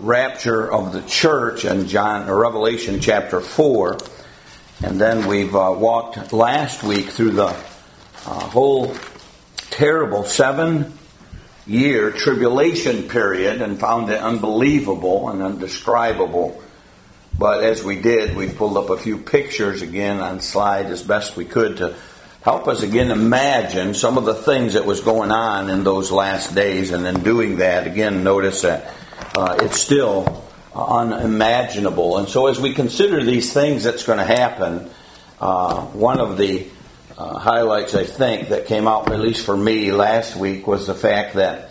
rapture of the church in Revelation chapter 4. And then we've walked last week through the whole terrible 7-year tribulation period and found it unbelievable and undescribable. But as we did, we pulled up a few pictures again on slide as best we could to help us again imagine some of the things that was going on in those last days. And in doing that, again, notice that it's still unimaginable. And so as we consider these things that's going to happen, one of the highlights, I think, that came out, at least for me last week, was the fact that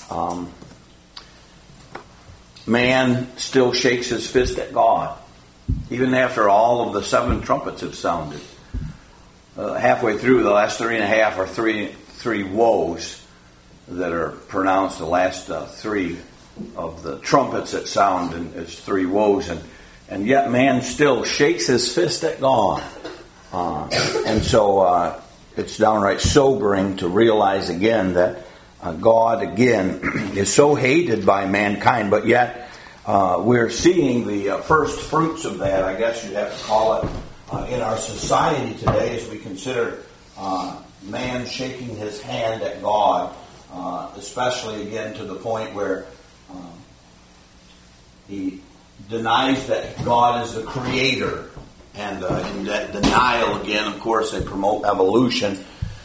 man still shakes his fist at God, even after all of the 7 trumpets have sounded. Halfway through, the last 3.5 are three woes that are pronounced. The last 3 of the trumpets that sound is 3 woes, and yet man still shakes his fist at God. And so it's downright sobering to realize again that God again is so hated by mankind, but yet we're seeing the first fruits of that, I guess you'd have to call it, in our society today as we consider man shaking his hand at God, especially again to the point where he denies that God is the creator. And in that denial, again, of course, they promote evolution.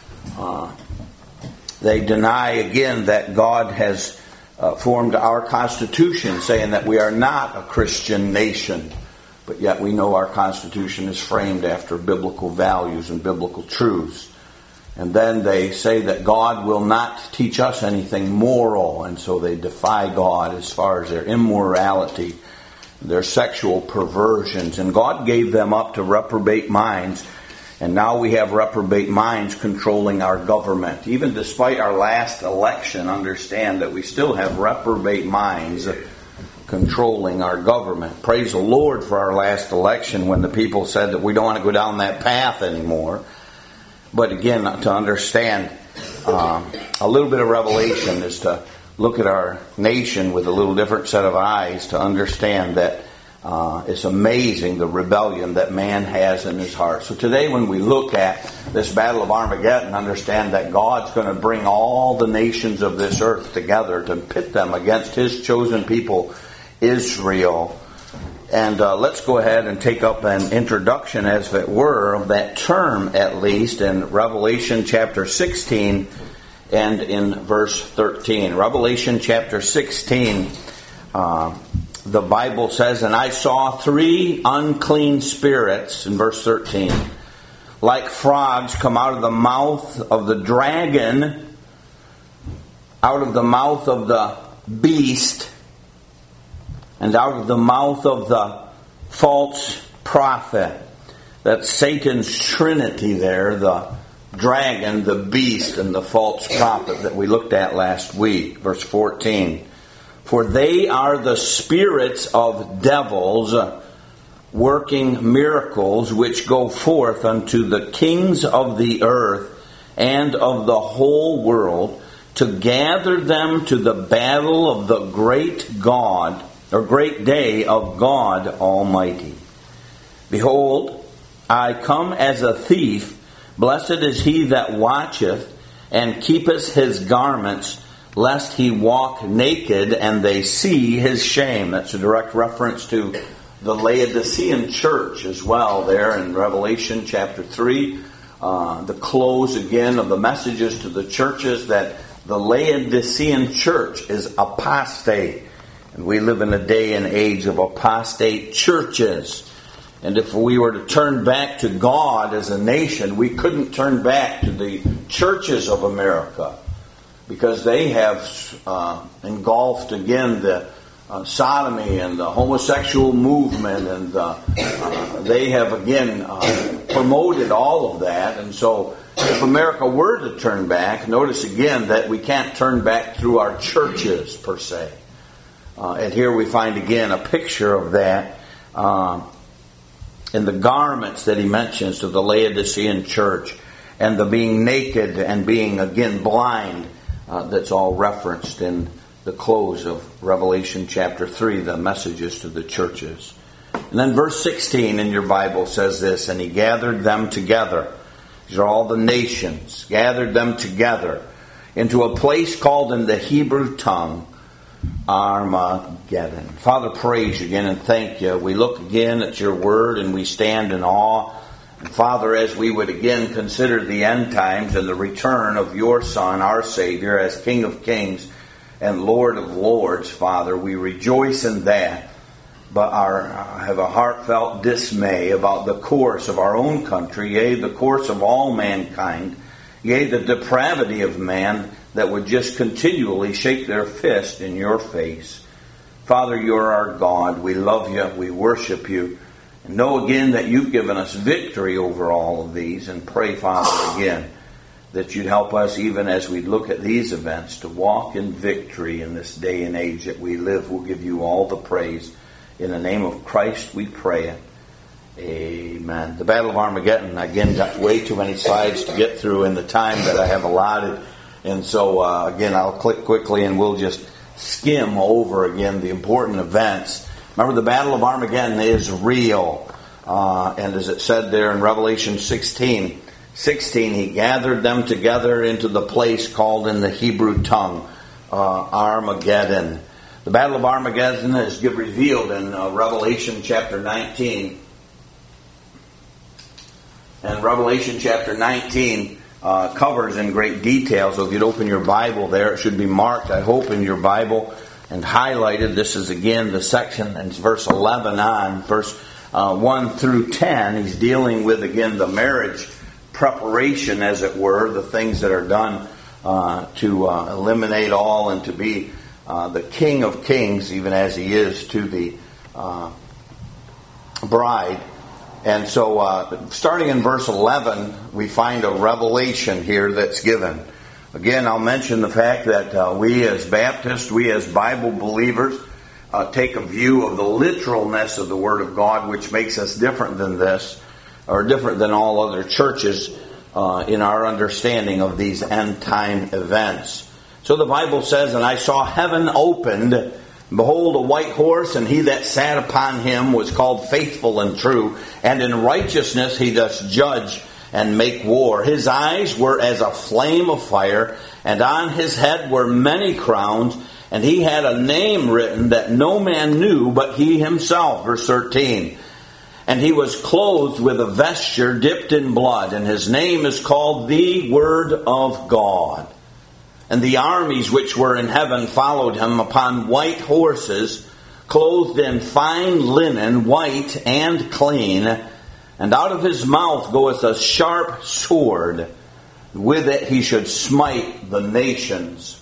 They deny, again, that God has formed our Constitution, saying that we are not a Christian nation. But yet we know our Constitution is framed after biblical values and biblical truths. And then they say that God will not teach us anything moral, and so they defy God as far as their immorality, their sexual perversions. And God gave them up to reprobate minds, and now we have reprobate minds controlling our government. Even despite our last election, understand that we still have reprobate minds controlling our government. Praise the Lord for our last election when the people said that we don't want to go down that path anymore. But again, to understand a little bit of revelation is to look at our nation with a little different set of eyes to understand that it's amazing the rebellion that man has in his heart. So today when we look at this battle of Armageddon, understand that God's going to bring all the nations of this earth together to pit them against His chosen people, Israel. And let's go ahead and take up an introduction, as it were, of that term at least in Revelation chapter 16 and in verse 13. Revelation chapter 16, the Bible says, "And I saw 3 unclean spirits," in verse 13, "like frogs come out of the mouth of the dragon, out of the mouth of the beast, and out of the mouth of the false prophet." That's Satan's trinity there, the dragon, the beast, and the false prophet that we looked at last week. Verse 14. "For they are the spirits of devils, working miracles, which go forth unto the kings of the earth and of the whole world, to gather them to the battle of the great God, or great day of God Almighty. Behold, I come as a thief. Blessed is he that watcheth and keepeth his garments, lest he walk naked and they see his shame." That's a direct reference to the Laodicean church as well there in Revelation chapter 3. The close again of the messages to the churches that the Laodicean church is apostate. And we live in a day and age of apostate churches. And if we were to turn back to God as a nation, we couldn't turn back to the churches of America, because they have engulfed again the sodomy and the homosexual movement, and they have again promoted all of that. And so if America were to turn back, notice again that we can't turn back through our churches per se. And here we find again a picture of that in the garments that he mentions to the Laodicean church, and the being naked and being again blind, that's all referenced in the close of Revelation chapter 3, the messages to the churches. And then verse 16 in your Bible says this, and he gathered them together. These are all the nations. Gathered them together into a place called in the Hebrew tongue, Armageddon. Father, praise you again and thank you. We look again at your word and we stand in awe. And Father, as we would again consider the end times and the return of your Son, our Savior, as King of Kings and Lord of Lords, Father, we rejoice in that, but have a heartfelt dismay about the course of our own country, yea, the course of all mankind, yea, the depravity of man that would just continually shake their fist in your face. Father, you're our God. We love you. We worship you. And know again that you've given us victory over all of these. And pray, Father, again, that you'd help us, even as we look at these events, to walk in victory in this day and age that we live. We'll give you all the praise. In the name of Christ we pray it. Amen. The Battle of Armageddon, again, got way too many slides to get through in the time that I have allotted. And so, again, I'll click quickly and we'll just skim over again the important events. Remember, the Battle of Armageddon is real. And as it said there in Revelation 16, he gathered them together into the place called in the Hebrew tongue, Armageddon. The Battle of Armageddon is revealed in Revelation chapter 19. And Revelation chapter 19 covers in great detail. So if you'd open your Bible there, it should be marked, I hope, in your Bible and highlighted. This is again the section, and it's verse 11 on, verse 1 through 10. He's dealing with, again, the marriage preparation, as it were, the things that are done to eliminate all and to be the King of Kings, even as he is to the bride. And so, starting in verse 11, we find a revelation here that's given. Again, I'll mention the fact that we as Baptists, we as Bible believers, take a view of the literalness of the Word of God, which makes us different than this, or different than all other churches in our understanding of these end-time events. So the Bible says, and I saw heaven opened, and behold, a white horse, and he that sat upon him was called Faithful and True, and in righteousness he doth judge and make war. His eyes were as a flame of fire, and on his head were many crowns, and he had a name written that no man knew but he himself. Verse 13. And he was clothed with a vesture dipped in blood, and his name is called the Word of God. And the armies which were in heaven followed him upon white horses, clothed in fine linen, white and clean. And out of his mouth goeth a sharp sword. With it he should smite the nations.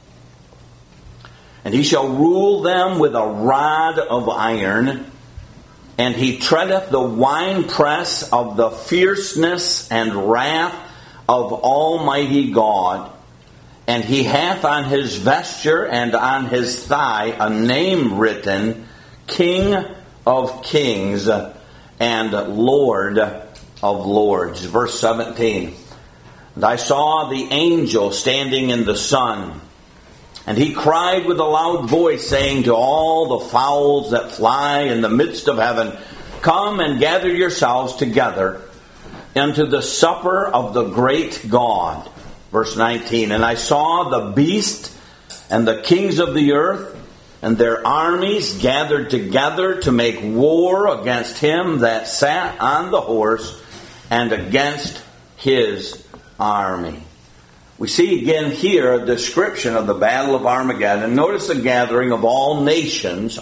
And he shall rule them with a rod of iron. And he treadeth the winepress of the fierceness and wrath of Almighty God. And he hath on his vesture and on his thigh a name written, King of Kings and Lord of Lords. Verse 17. And I saw the angel standing in the sun, and he cried with a loud voice, saying to all the fowls that fly in the midst of heaven, Come and gather yourselves together unto the supper of the great God. Verse 19, and I saw the beast and the kings of the earth and their armies gathered together to make war against him that sat on the horse and against his army. We see again here a description of the Battle of Armageddon. Notice the gathering of all nations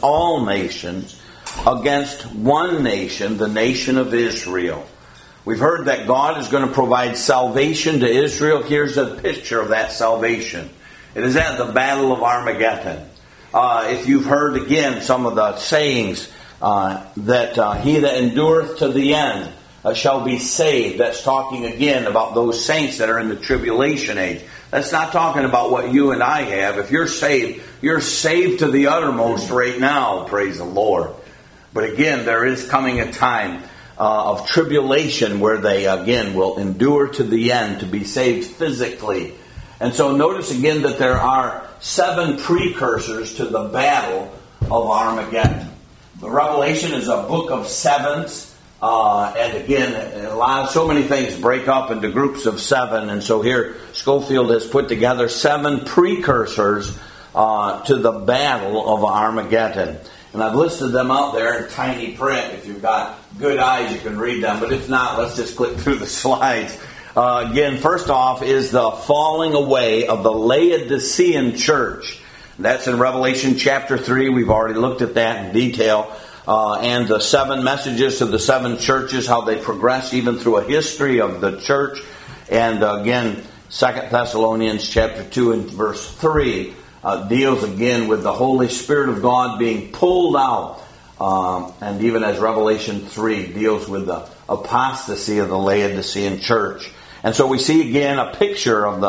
against one nation, the nation of Israel. We've heard that God is going to provide salvation to Israel. Here's a picture of that salvation. It is at the Battle of Armageddon. If you've heard again some of the sayings that he that endureth to the end shall be saved. That's talking again about those saints that are in the tribulation age. That's not talking about what you and I have. If you're saved to the uttermost right now, praise the Lord. But again, there is coming a time of tribulation where they again will endure to the end to be saved physically. And so notice again that there are 7 precursors to the battle of Armageddon. The Revelation is a book of sevens. And again, so many things break up into groups of 7. And so here, Scofield has put together 7 precursors to the battle of Armageddon. And I've listed them out there in tiny print. If you've got good eyes, you can read them. But if not, let's just click through the slides. Again, first off is the falling away of the Laodicean church. That's in Revelation chapter 3. We've already looked at that in detail. And the 7 messages to the 7 churches, how they progress even through a history of the church. And again, 2 Thessalonians chapter 2 and verse 3 deals again with the Holy Spirit of God being pulled out. And even as Revelation 3 deals with the apostasy of the Laodicean church. And so we see again a picture of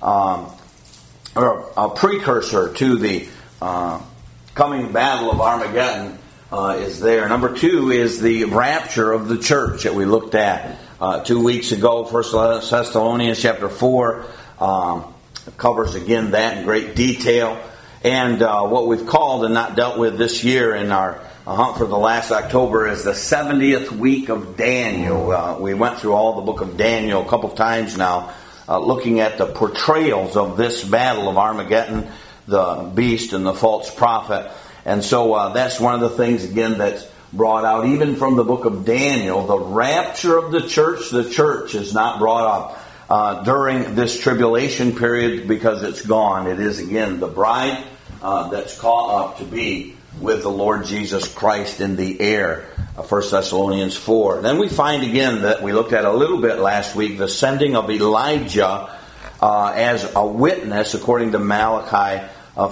or a precursor to the coming battle of Armageddon is there. Number 2 is the rapture of the church that we looked at 2 weeks ago. 1 Thessalonians chapter 4 covers again that in great detail. And what we've called and not dealt with this year in our hunt for the last October is the 70th week of Daniel. We went through all the book of Daniel a couple of times now, looking at the portrayals of this battle of Armageddon, the beast and the false prophet. And so that's one of the things, again, that's brought out even from the book of Daniel. The rapture of the church is not brought up during this tribulation period because it's gone. It is, again, the bride that's caught up to be with the Lord Jesus Christ in the air. 1 Thessalonians 4. Then we find again that we looked at a little bit last week, the sending of Elijah as a witness according to Malachi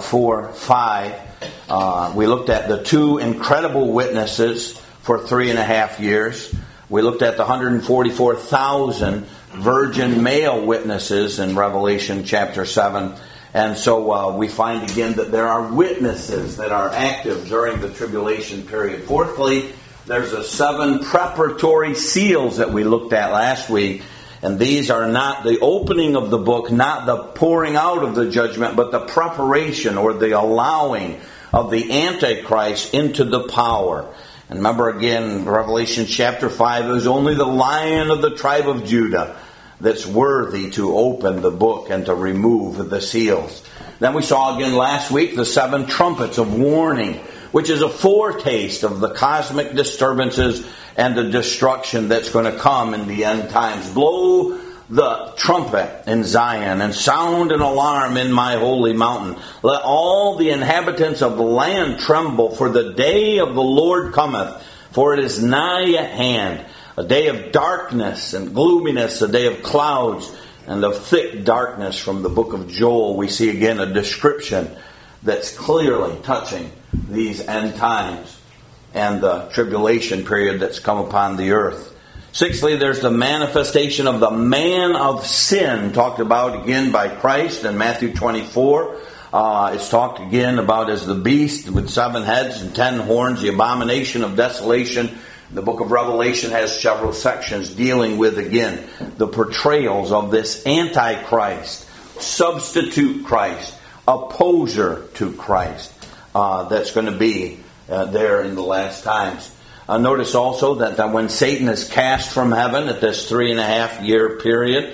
4:5. We looked at the 2 incredible witnesses for 3.5 years. We looked at the 144,000 virgin male witnesses in Revelation chapter 7. And so we find again that there are witnesses that are active during the tribulation period. Fourthly, there's the 7 preparatory seals that we looked at last week. And these are not the opening of the book, not the pouring out of the judgment, but the preparation or the allowing of the Antichrist into the power. And remember again, Revelation chapter 5, it was only the Lion of the tribe of Judah that's worthy to open the book and to remove the seals. Then we saw again last week the 7 trumpets of warning, which is a foretaste of the cosmic disturbances and the destruction that's going to come in the end times. Blow the trumpet in Zion and sound an alarm in my holy mountain. Let all the inhabitants of the land tremble, for the day of the Lord cometh, for it is nigh at hand. A day of darkness and gloominess, a day of clouds and of thick darkness. From the book of Joel, we see again a description that's clearly touching these end times and the tribulation period that's come upon the earth. Sixthly, there's the manifestation of the man of sin, talked about again by Christ in Matthew 24. It's talked again about as the beast with 7 heads and 10 horns, the abomination of desolation. The book of Revelation has several sections dealing with, again, the portrayals of this Antichrist, substitute Christ, opposer to Christ, that's going to be there in the last times. Notice also that when Satan is cast from heaven at this 3.5 year period,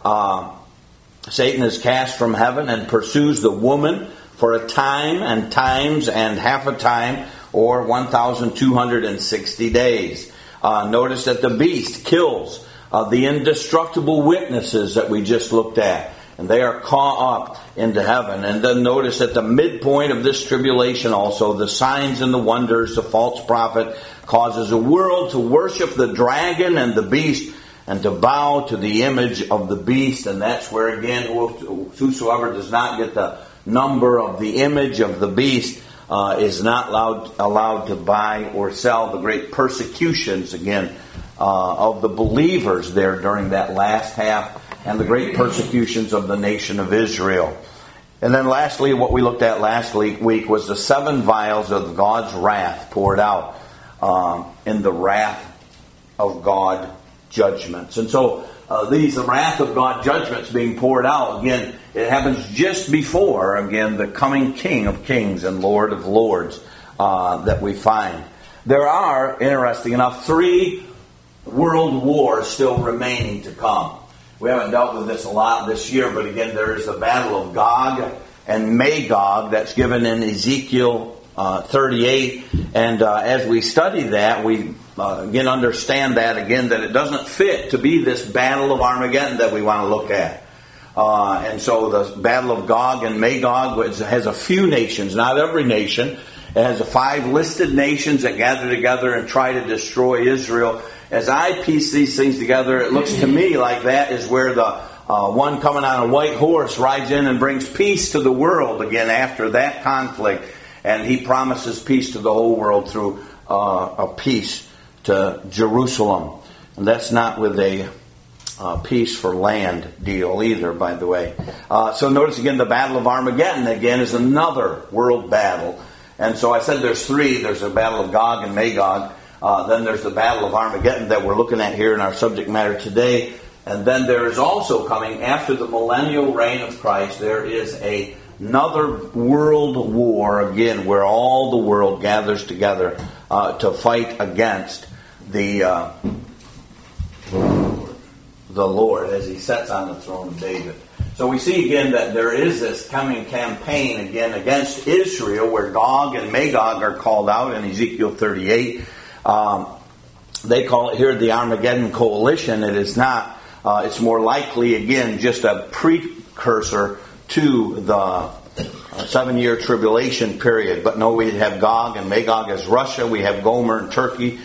Satan is cast from heaven and pursues the woman for a time and times and half a time, or 1,260 days. Notice that the beast kills the indestructible witnesses that we just looked at. And they are caught up into heaven. And then notice at the midpoint of this tribulation also, the signs and the wonders, the false prophet causes the world to worship the dragon and the beast and to bow to the image of the beast. And that's where again, whosoever does not get the number of the image of the beast is not allowed to buy or sell. The great persecutions again of the believers there during that last half, and the great persecutions of the nation of Israel. And then lastly, what we looked at last week was the 7 vials of God's wrath poured out in the wrath of God judgments. And so the wrath of God judgments being poured out, again, It happens just before, again, the coming King of Kings and Lord of Lords that we find. There are, interesting enough, 3 world wars still remaining to come. We haven't dealt with this a lot this year, but again, there is the battle of Gog and Magog that's given in Ezekiel 38. And as we study that, we again understand that it doesn't fit to be this battle of Armageddon that we want to look at. And so the battle of Gog and Magog has a few nations, not every nation. It has 5 listed nations that gather together and try to destroy Israel. As I piece these things together, it looks to me like that is where the one coming on a white horse rides in and brings peace to the world again after that conflict. And he promises peace to the whole world through a peace to Jerusalem. And that's not with a peace for land deal either, by the way. So notice again the Battle of Armageddon again is another world battle. And so I said there's 3. There's the Battle of Gog and Magog. Then there's the Battle of Armageddon that we're looking at here in our subject matter today. And then there is also coming, after the millennial reign of Christ, there is another world war, again, where all the world gathers together to fight against the Lord as he sits on the throne of David. So we see again that there is this coming campaign again against Israel where Gog and Magog are called out in Ezekiel 38. They call it here the Armageddon Coalition. It is not. It's more likely, again, just a precursor to the 7-year tribulation period. But no, we have Gog and Magog as Russia. We have Gomer and Turkey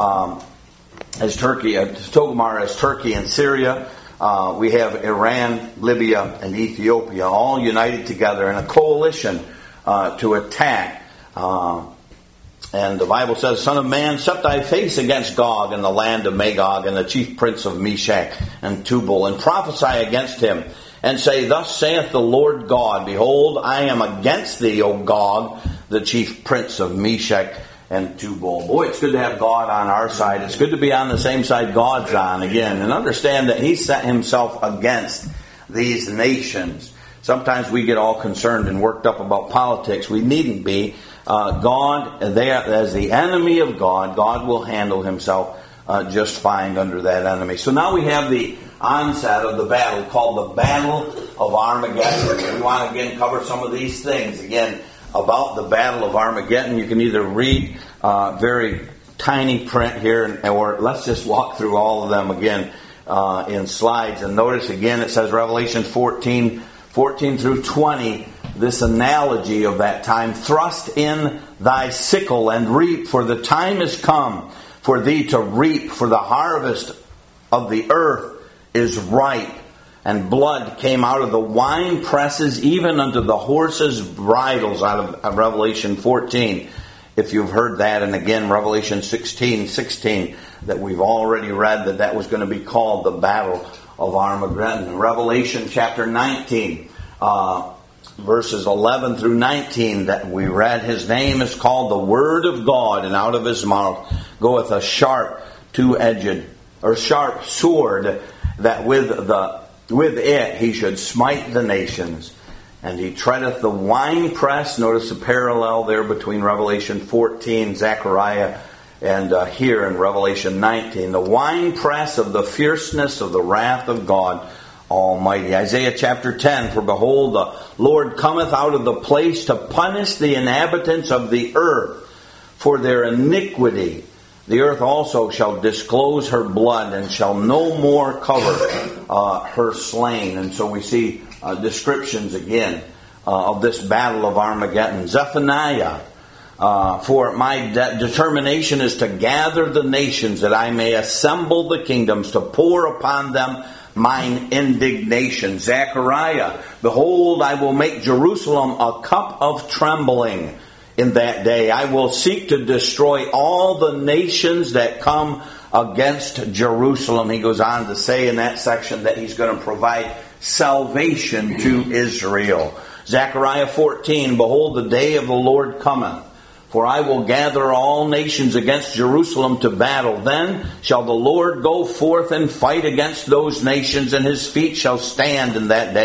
as Turkey, Togmar as Turkey and Syria. We have Iran, Libya, and Ethiopia all united together in a coalition to attack. And the Bible says, Son of man, set thy face against Gog in the land of Magog and the chief prince of Meshach and Tubal, and prophesy against him, and say, Thus saith the Lord God, Behold, I am against thee, O Gog, the chief prince of Meshach and Tubal. Boy, it's good to have God on our side. It's good to be on the same side God's on again, and understand that he set himself against these nations. Sometimes we get all concerned and worked up about politics. We needn't be. God, as the enemy of God, God will handle himself just fine under that enemy. So now we have the onset of the battle called the Battle of Armageddon. We want to again cover some of these things. Again, about the Battle of Armageddon, you can either read very tiny print here, or let's just walk through all of them again in slides. And notice again it says Revelation 14 through 20, this analogy of that time. Thrust in thy sickle and reap, for the time is come for thee to reap, for the harvest of the earth is ripe. And blood came out of the wine presses, even unto the horses' bridles, out of Revelation 14. If you've heard that, and again Revelation 16, that we've already read that was going to be called the Battle of Armageddon. Revelation chapter 19, verses 11 through 19 that we read, his name is called the Word of God, and out of his mouth goeth a sharp two-edged, or sharp sword, that with it he should smite the nations. And he treadeth the winepress. Notice the parallel there between Revelation 14, Zechariah, and here in Revelation 19. The winepress of the fierceness of the wrath of God Almighty. Isaiah chapter 10, for behold, the Lord cometh out of the place to punish the inhabitants of the earth for their iniquity. The earth also shall disclose her blood, and shall no more cover her slain. And so we see descriptions again of this battle of Armageddon. Zephaniah, for my determination is to gather the nations, that I may assemble the kingdoms, to pour upon them mine indignation. Zechariah, behold, I will make Jerusalem a cup of trembling in that day. I will seek to destroy all the nations that come against Jerusalem. He goes on to say in that section that he's going to provide salvation to Israel. Zechariah 14, behold, the day of the Lord cometh, for I will gather all nations against Jerusalem to battle. Then shall the Lord go forth and fight against those nations, and his feet shall stand in that day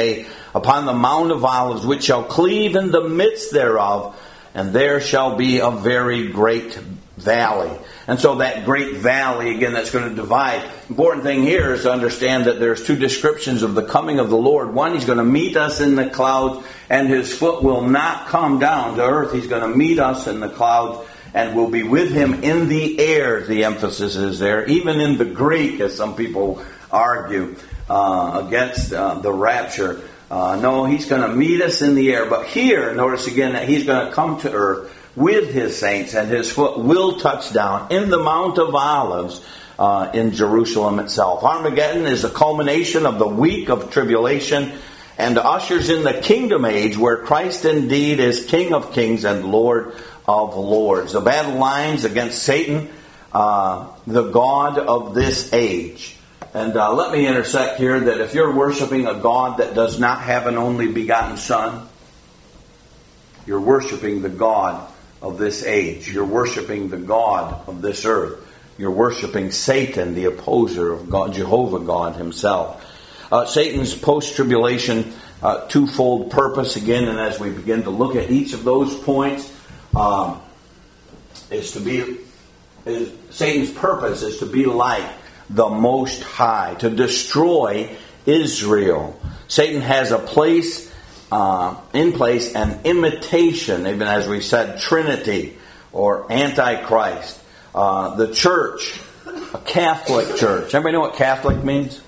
upon the Mount of Olives, which shall cleave in the midst thereof, and there shall be a very great valley. And so that great valley, again, that's going to divide. Important thing here is to understand that there's two descriptions of the coming of the Lord. One, He's going to meet us in the clouds, and His foot will not come down to earth. He's going to meet us in the clouds, and we'll be with Him in the air. The emphasis is there. Even in the Greek, as some people argue against the rapture, no, He's going to meet us in the air. But here, notice again that He's going to come to earth with His saints, and His foot will touch down in the Mount of Olives in Jerusalem itself. Armageddon is the culmination of the week of tribulation and ushers in the kingdom age where Christ indeed is King of kings and Lord of lords. The battle lines against Satan, the God of this age. And let me intersect here that if you're worshiping a God that does not have an only begotten Son, you're worshiping the God of this age. You're worshiping the God of this earth. You're worshiping Satan, the opposer of God, Jehovah God Himself. Satan's post-tribulation twofold purpose, again, and as we begin to look at each of those points, Satan's purpose is to be like the Most High, to destroy Israel. Satan has a place in place an imitation, even as we said, Trinity or Antichrist. The church, a Catholic church. Everybody know what Catholic means?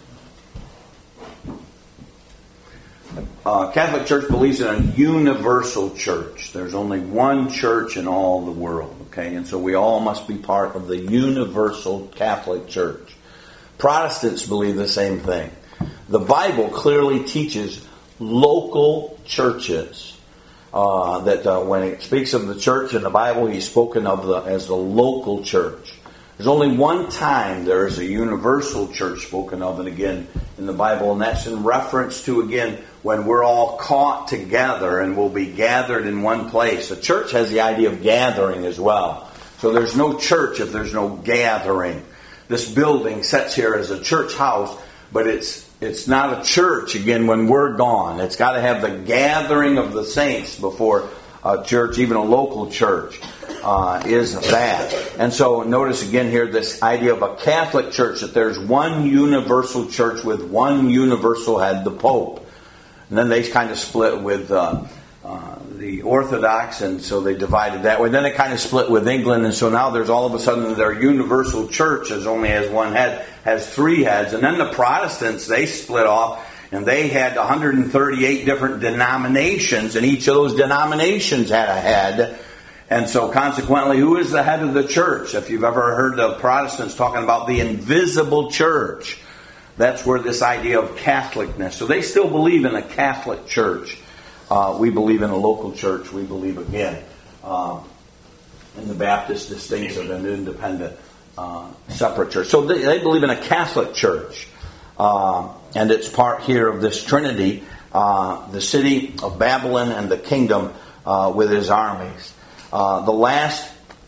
Catholic Church believes in a universal church. There's only one church in all the world. Okay, and so we all must be part of the universal Catholic Church. Protestants believe the same thing. The Bible clearly teaches local churches. That when it speaks of the church in the Bible, He's spoken of as the local church. There's only one time there is a universal church spoken of, and again, in the Bible, and that's in reference to, again, when we're all caught together and we'll be gathered in one place. A church has the idea of gathering as well. So there's no church if there's no gathering. This building sits here as a church house, but it's not a church, again, when we're gone. It's got to have the gathering of the saints before a church, even a local church, is that. And so notice again here this idea of a Catholic church, that there's one universal church with one universal head, the Pope. And then they kind of split with the Orthodox, and so they divided that way. Then it kind of split with England, and so now there's all of a sudden their universal church only has one head, has three heads. And then the Protestants, they split off, and they had 138 different denominations, and each of those denominations had a head. And so consequently, who is the head of the church? If you've ever heard the Protestants talking about the invisible church, that's where this idea of Catholicness. So they still believe in a Catholic church. We believe in a local church. We believe, again, in the Baptist distinctive and independent separate church. So they believe in a Catholic church. And it's part here of this Trinity, the city of Babylon and the kingdom with his armies. The last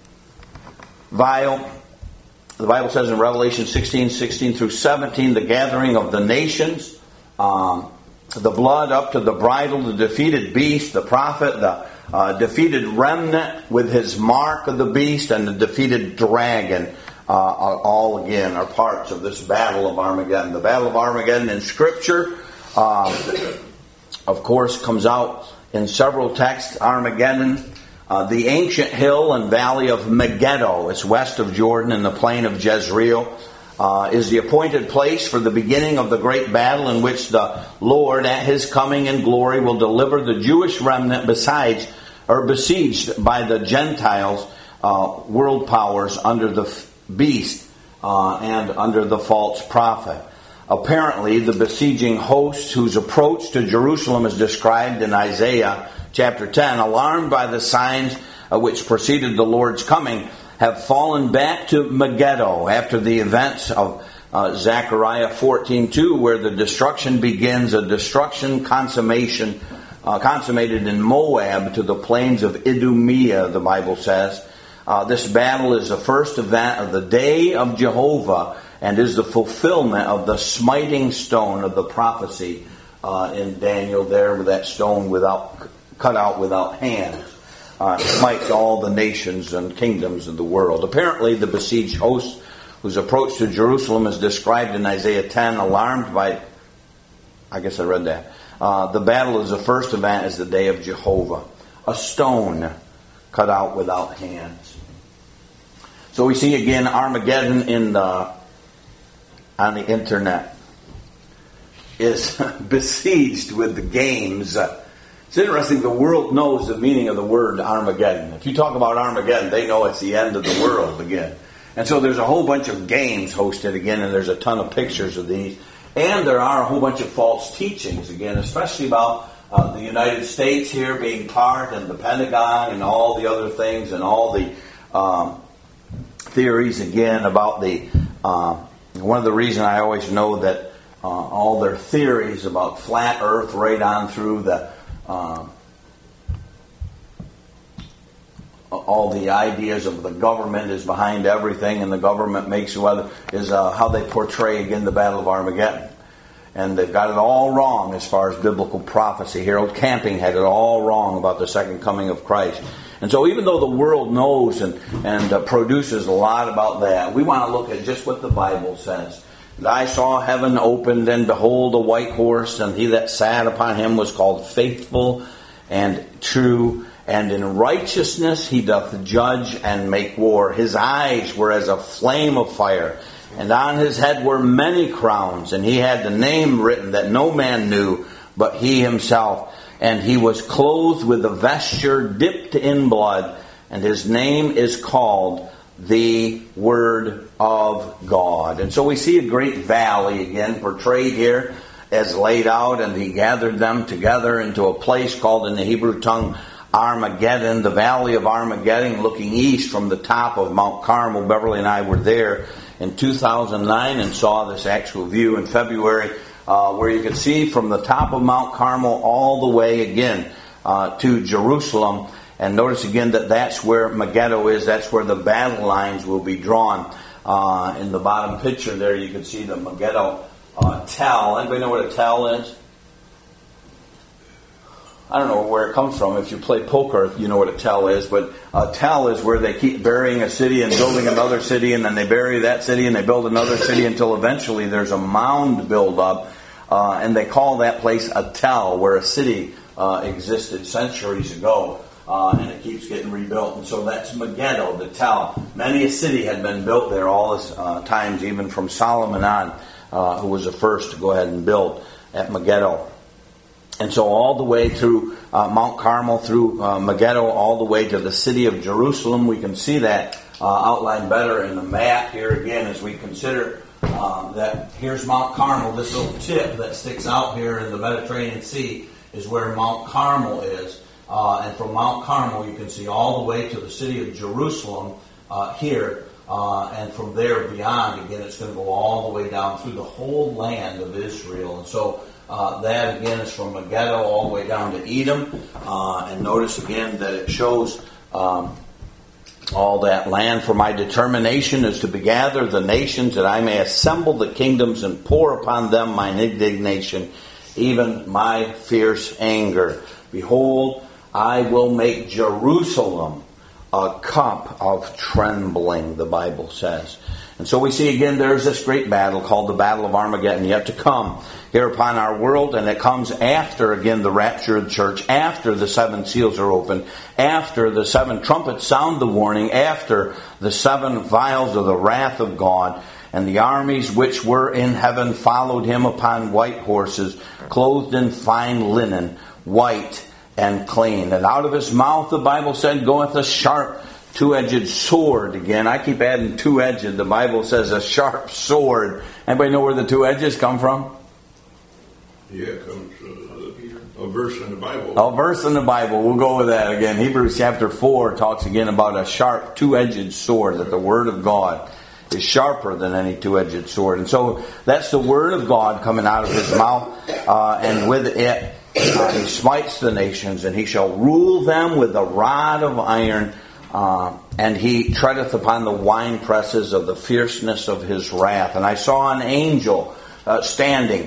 vial, the Bible says in Revelation 16 through 17, the gathering of the nations, the blood up to the bridle, the defeated beast, the prophet, the defeated remnant with his mark of the beast, and the defeated dragon, all again are parts of this battle of Armageddon. The battle of Armageddon in Scripture, of course, comes out in several texts. Armageddon, the ancient hill and valley of Megiddo, it's west of Jordan in the plain of Jezreel, is the appointed place for the beginning of the great battle in which the Lord at His coming in glory will deliver the Jewish remnant besieged by the Gentiles, world powers under the beast and under the false prophet. Apparently, the besieging hosts whose approach to Jerusalem is described in Isaiah chapter 10, alarmed by the signs which preceded the Lord's coming, have fallen back to Megiddo after the events of Zechariah 14:2, where the destruction begins, a destruction consummated in Moab to the plains of Idumea, the Bible says. This battle is the first event of the day of Jehovah and is the fulfillment of the smiting stone of the prophecy in Daniel there with that stone cut out without hands. Smite all the nations and kingdoms of the world. Apparently the besieged host whose approach to Jerusalem is described in Isaiah 10, alarmed by, I guess I read that, the battle is the first event is the day of Jehovah. A stone cut out without hands. So we see again Armageddon on the internet is besieged with the games. It's interesting, the world knows the meaning of the word Armageddon. If you talk about Armageddon, they know it's the end of the world again. And so there's a whole bunch of games hosted again, and there's a ton of pictures of these. And there are a whole bunch of false teachings again, especially about the United States here being part, and the Pentagon, and all the other things, and all the theories again about the... one of the reasons I always know that all their theories about flat Earth right on through the... all the ideas of the government is behind everything, and the government makes weather is how they portray again the Battle of Armageddon. And they've got it all wrong as far as biblical prophecy. Harold Camping had it all wrong about the second coming of Christ. And so even though the world knows and produces a lot about that, we want to look at just what the Bible says. And I saw heaven opened, and behold a white horse, and he that sat upon him was called Faithful and True, and in righteousness he doth judge and make war. His eyes were as a flame of fire, and on his head were many crowns, and he had the name written that no man knew but he himself. And he was clothed with a vesture dipped in blood, and his name is called the Word of God. And so we see a great valley again portrayed here as laid out, and he gathered them together into a place called in the Hebrew tongue Armageddon, the valley of Armageddon, looking east from the top of Mount Carmel. Beverly and I were there in 2009 and saw this actual view in February, where you could see from the top of Mount Carmel all the way again to Jerusalem. And notice again that that's where Megiddo is. That's where the battle lines will be drawn. In the bottom picture there, you can see the Megiddo tell. Anybody know what a tell is? I don't know where it comes from. If you play poker, you know what a tell is. But a tell is where they keep burying a city and building another city, and then they bury that city and they build another city until eventually there's a mound build up. And they call that place a tell, where a city existed centuries ago. And it keeps getting rebuilt. And so that's Megiddo, the tell. Many a city had been built there all this times, even from Solomon on, who was the first to go ahead and build at Megiddo. And so all the way through Mount Carmel, through Megiddo, all the way to the city of Jerusalem. We can see that outlined better in the map here again as we consider that here's Mount Carmel. This little tip that sticks out here in the Mediterranean Sea is where Mount Carmel is. And from Mount Carmel you can see all the way to the city of Jerusalem here. And from there beyond, again, it's going to go all the way down through the whole land of Israel. And so that again is from Megiddo all the way down to Edom. And notice again that it shows all that land. For my determination is to begather the nations, that I may assemble the kingdoms and pour upon them mine indignation, even my fierce anger. Behold, I will make Jerusalem a cup of trembling, the Bible says. And so we see again there's this great battle called the Battle of Armageddon yet to come here upon our world, and it comes after again the rapture of the church, after the seven seals are opened, after the seven trumpets sound the warning, after the seven vials of the wrath of God. And the armies which were in heaven followed him upon white horses, clothed in fine linen, white and clean. And out of his mouth, the Bible said, goeth a sharp two-edged sword. Again, I keep adding two-edged. The Bible says a sharp sword. Anybody know where the two edges come from? Yeah, it comes a verse in the Bible. A verse in the Bible. We'll go with that again. Hebrews chapter 4 talks again about a sharp two-edged sword, that the Word of God is sharper than any two-edged sword. And so that's the Word of God coming out of his mouth, and with it he smites the nations, and he shall rule them with a rod of iron, and he treadeth upon the winepresses of the fierceness of his wrath. And I saw an angel standing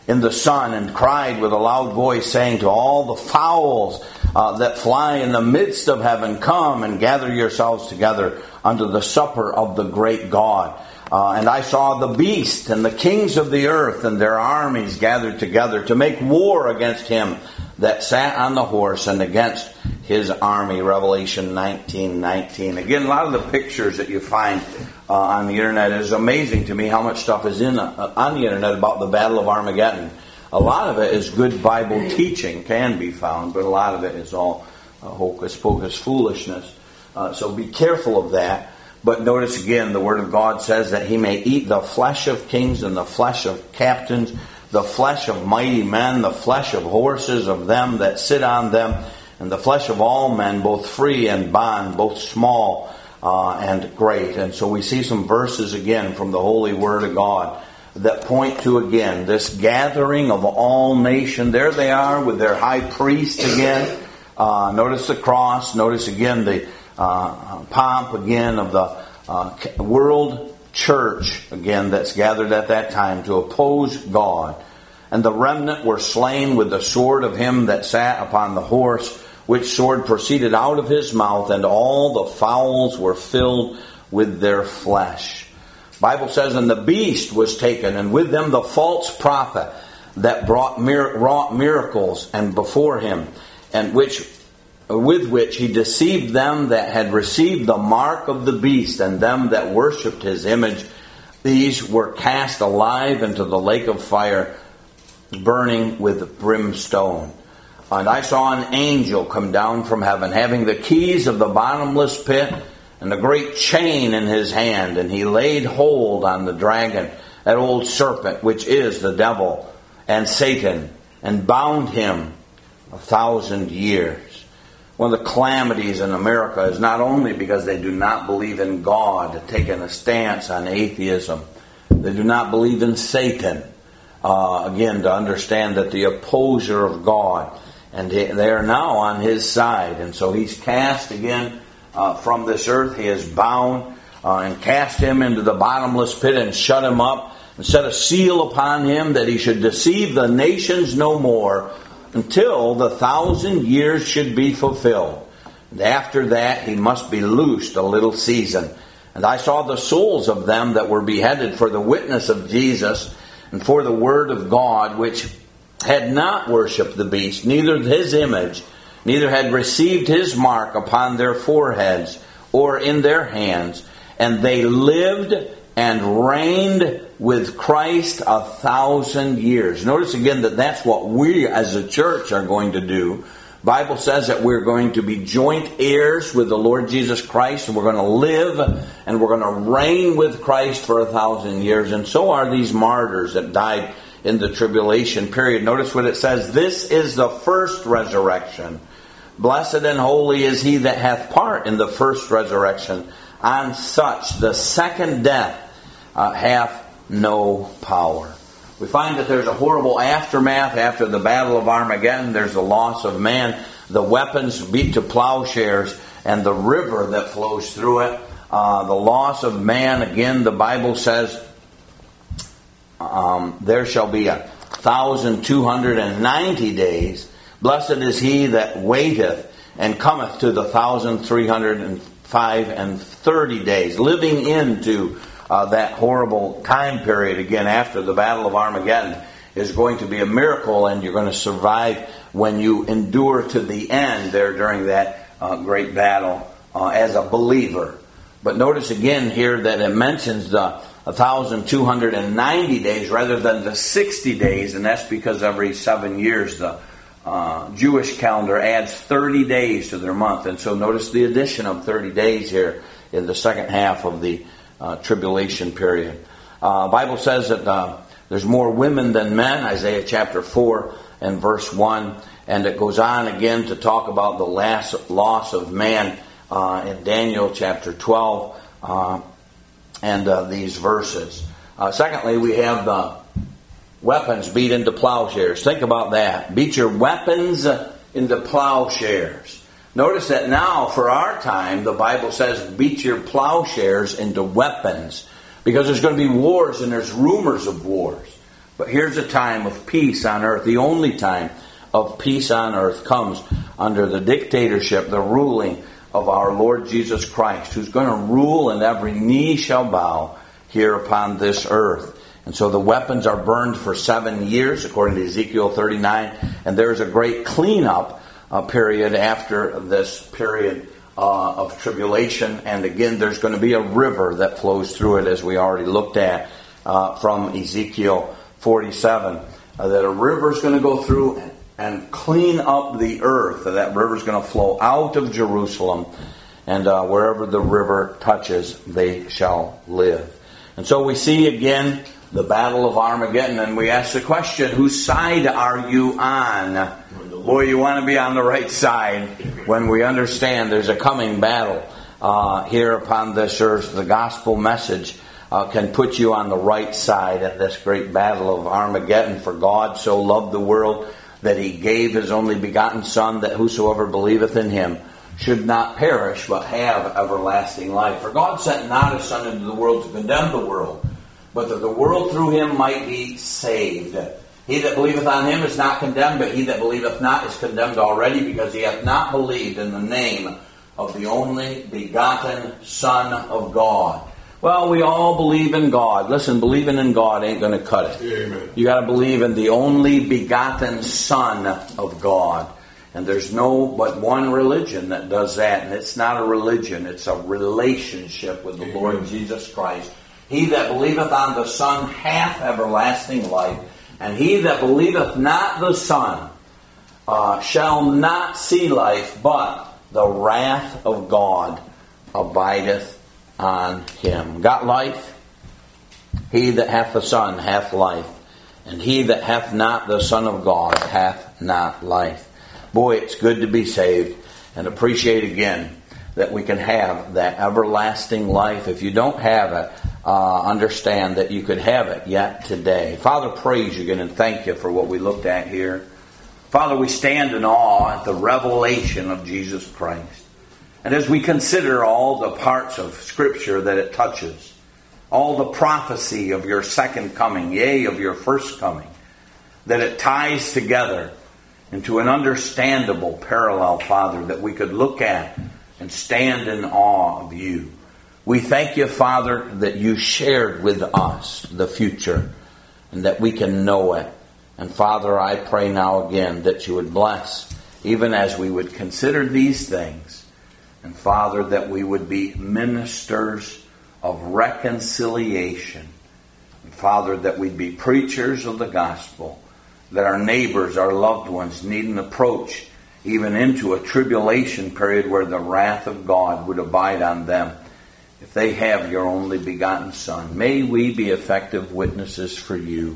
in the sun, and cried with a loud voice, saying to all the fowls that fly in the midst of heaven, come and gather yourselves together unto the supper of the great God. And I saw the beast and the kings of the earth and their armies gathered together to make war against him that sat on the horse and against his army. Revelation 19:19. Again, a lot of the pictures that you find on the internet is amazing to me how much stuff is on the internet about the Battle of Armageddon. A lot of it is good Bible teaching, can be found, but a lot of it is all hocus pocus foolishness. So be careful of that. But notice again, the Word of God says that he may eat the flesh of kings and the flesh of captains, the flesh of mighty men, the flesh of horses, of them that sit on them, and the flesh of all men, both free and bond, both small and great. And so we see some verses again from the Holy Word of God that point to, again, this gathering of all nations. There they are with their high priest again. Notice the cross. Notice again the pomp again of the world church again that's gathered at that time to oppose God. And the remnant were slain with the sword of him that sat upon the horse, which sword proceeded out of his mouth, and all the fowls were filled with their flesh. Bible says, and the beast was taken, and with them the false prophet that wrought miracles and before him, and with which he deceived them that had received the mark of the beast, and them that worshipped his image. These were cast alive into the lake of fire, burning with brimstone. And I saw an angel come down from heaven, having the keys of the bottomless pit, and a great chain in his hand. And he laid hold on the dragon, that old serpent, which is the devil and Satan, and bound him 1,000 years. One of the calamities in America is not only because they do not believe in God, taking a stance on atheism. They do not believe in Satan. Again, to understand that the opposer of God, and they are now on his side. And so he's cast again from this earth. He is bound and cast him into the bottomless pit and shut him up and set a seal upon him that he should deceive the nations no more, until the 1,000 years should be fulfilled. And after that he must be loosed a little season. And I saw the souls of them that were beheaded for the witness of Jesus and for the word of God, which had not worshipped the beast, neither his image, neither had received his mark upon their foreheads or in their hands. And they lived and reigned with Christ 1,000 years. Notice again that that's what we as a church are going to do. Bible says that we're going to be joint heirs with the Lord Jesus Christ, and we're going to live and we're going to reign with Christ for 1,000 years. And so are these martyrs that died in the tribulation period. Notice what it says. This is the first resurrection. Blessed and holy is he that hath part in the first resurrection. On such the second death hath no power. We find that there's a horrible aftermath after the Battle of Armageddon. There's the loss of man, the weapons beat to plowshares, and the river that flows through it. The loss of man, again, the Bible says, there shall be 1,290 days. Blessed is he that waiteth and cometh to the 1,305 and 30 days, living into that horrible time period again after the Battle of Armageddon is going to be a miracle, and you're going to survive when you endure to the end there during that great battle as a believer. But notice again here that it mentions the 1,290 days rather than the 60 days, and that's because every 7 years the Jewish calendar adds 30 days to their month. And so notice the addition of 30 days here in the second half of the tribulation period. Bible says that there's more women than men, Isaiah chapter 4 and verse 1. And it goes on again to talk about the last loss of man in Daniel chapter 12 and these verses. Secondly, we have the weapons beat into plowshares. Think about that. Beat your weapons into plowshares. Notice that now, for our time, the Bible says, beat your plowshares into weapons. Because there's going to be wars and there's rumors of wars. But here's a time of peace on earth. The only time of peace on earth comes under the dictatorship, the ruling of our Lord Jesus Christ, who's going to rule and every knee shall bow here upon this earth. And so the weapons are burned for 7 years, according to Ezekiel 39, and there's a great cleanup period after this period of tribulation. And again, there's going to be a river that flows through it, as we already looked at from Ezekiel 47, that a river is going to go through and clean up the earth. That river is going to flow out of Jerusalem, and wherever the river touches, they shall live. And so we see again the Battle of Armageddon, and we ask the question, whose side are you on? Boy, you want to be on the right side when we understand there's a coming battle here upon this earth. The gospel message can put you on the right side at this great battle of Armageddon. For God so loved the world that he gave his only begotten Son, that whosoever believeth in him should not perish, but have everlasting life. For God sent not his Son into the world to condemn the world, but that the world through him might be saved. He that believeth on him is not condemned, but he that believeth not is condemned already, because he hath not believed in the name of the only begotten Son of God. Well, we all believe in God. Listen, believing in God ain't going to cut it. Amen. You got to believe in the only begotten Son of God. And there's no but one religion that does that. And it's not a religion. It's a relationship with the Amen. Lord Jesus Christ. He that believeth on the Son hath everlasting life. And he that believeth not the Son shall not see life, but the wrath of God abideth on him. Got life? He that hath the Son hath life. And he that hath not the Son of God hath not life. Boy, it's good to be saved, and appreciate again that we can have that everlasting life. If you don't have it, understand that you could have it yet today. Father, praise you again and thank you for what we looked at here. Father, we stand in awe at the revelation of Jesus Christ. And as we consider all the parts of Scripture that it touches, all the prophecy of your second coming, yea, of your first coming, that it ties together into an understandable parallel, Father, that we could look at and stand in awe of you. We thank you, Father, that you shared with us the future and that we can know it. And Father, I pray now again that you would bless, even as we would consider these things. And Father, that we would be ministers of reconciliation. And Father, that we'd be preachers of the gospel, that our neighbors, our loved ones needn't approach even into a tribulation period where the wrath of God would abide on them if they have your only begotten Son. May we be effective witnesses for you,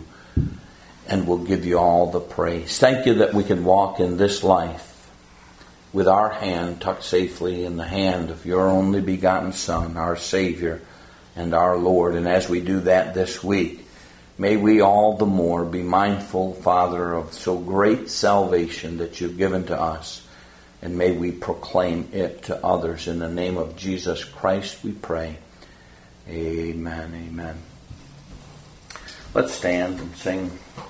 and we'll give you all the praise. Thank you that we can walk in this life with our hand tucked safely in the hand of your only begotten Son, our Savior and our Lord. And as we do that this week, may we all the more be mindful, Father, of so great salvation that you've given to us. And may we proclaim it to others. In the name of Jesus Christ we pray. Amen, amen. Let's stand and sing.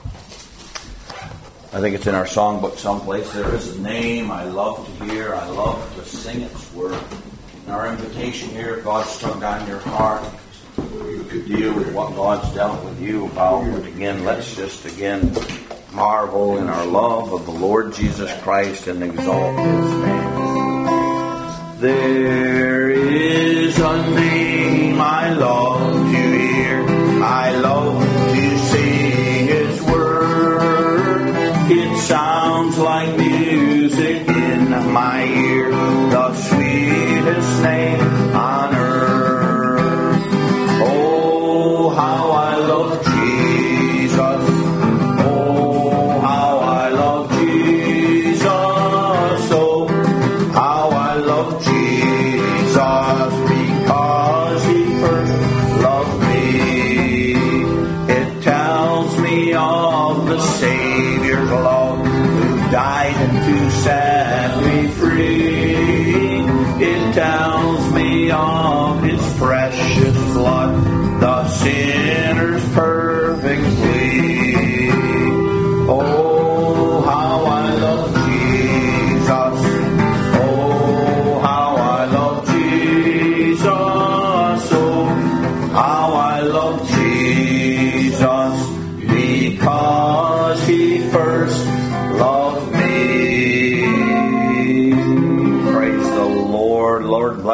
I think it's in our songbook someplace. There is a name I love to hear. I love to sing its word. And our invitation here, if God's struck on your heart, you could deal with what God's dealt with you about. But again, let's just marvel in our love of the Lord Jesus Christ and exalt his name. There is a name I love to hear. I love to sing his word. It sounds like music in my ear. The sweetest name on earth. Oh, how I love Jesus. Oh, how I love Jesus. Oh, how I love Jesus, because he first loved me. It tells me of the Savior's love, who died and to set me free. It tells me of his precious blood, the sinner's perfect plea.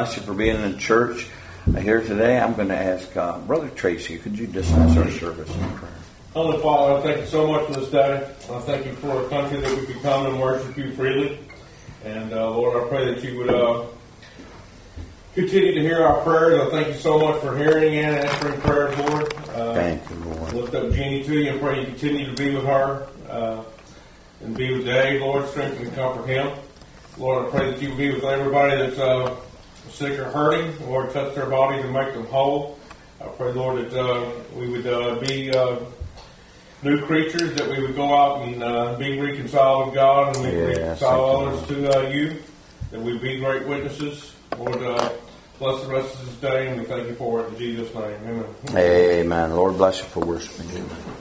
bless you for being in church here today. I'm going to ask Brother Tracy, could you dismiss our service in prayer? Heavenly Father, I thank you so much for this day. I thank you for a country that we can come and worship you freely. And Lord, I pray that you would continue to hear our prayers. I thank you so much for hearing and answering prayers, Lord. Thank you, Lord. Lift up Jeannie to you and pray you continue to be with her and be with Dave, Lord. Strengthen and comfort him. Lord, I pray that you be with everybody that's sick or hurting. Lord, touch their bodies and make them whole. I pray, Lord, that we would be new creatures, that we would go out and be reconciled with God and we would reconcile others to you, that we'd be great witnesses. Lord, bless the rest of this day, and we thank you for it in Jesus' name. Amen. Amen. Lord, bless you for worshiping you.